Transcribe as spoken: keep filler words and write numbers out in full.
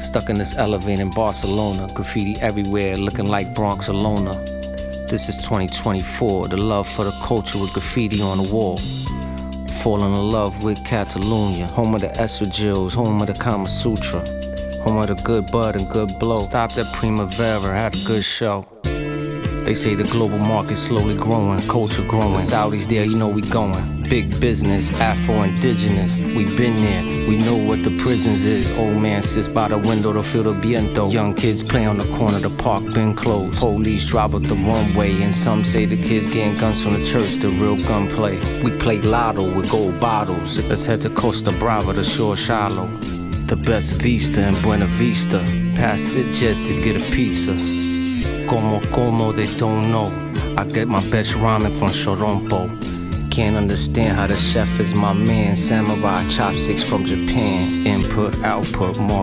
Stuck in this elevator in Barcelona, graffiti everywhere, looking like Bronx Alona. This is twenty twenty-four, the love for the culture with graffiti on the wall. Falling in love with Catalonia, home of the espadrilles, home of the Kama Sutra, home of the good bud and good blow. Stopped at Primavera, had a good show. They say the global market's slowly growing, culture growing. The Saudis there, you know we going. Big business, Afro-indigenous, we been there, we know what the prisons is. Old man sits by the window to feel the viento. Young kids play on the corner, the park been closed. Police drive up the runway, and some say the kids getting guns from the church, the real gunplay. We play lotto with gold bottles. Let's head to Costa Brava, the shore shallow. The best vista in Buena Vista. Pass it just to get a pizza. Como como, they don't know. I get my best ramen from Shorompo. Can't understand how the chef is my man. Samurai chopsticks from Japan. Input, output, more